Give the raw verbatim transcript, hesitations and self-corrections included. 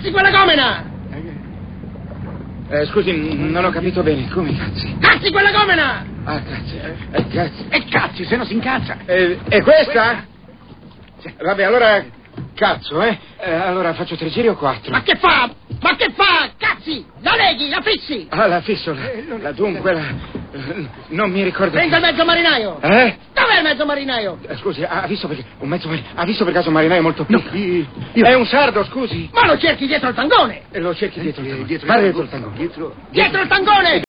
Cazzi quella gomena! Eh, scusi, non ho capito bene. Come cazzi? Cazzi quella gomena! Ah, cazzi. Eh, cazzi. E cazzi, se no si incazza. Eh, e questa? Vabbè, allora... Cazzo, eh? eh? Allora faccio tre giri o quattro? Ma che fa? Ma che fa? Cazzi! La leghi, la fissi! Ah, la fissola. La dunque, la... Non mi ricordo... Prenda il mezzo marinaio! Eh? Dov'è il mezzo marinaio? Eh, Scusi, ha visto perché... Un mezzo marinaio... Ha visto per caso un marinaio molto piccolo? No, io, io... È un sardo, scusi. Ma lo cerchi dietro il tangone! E lo cerchi dietro il tangone. Dietro, Guarda dietro dietro il tangone. Dietro... Dietro il tangone!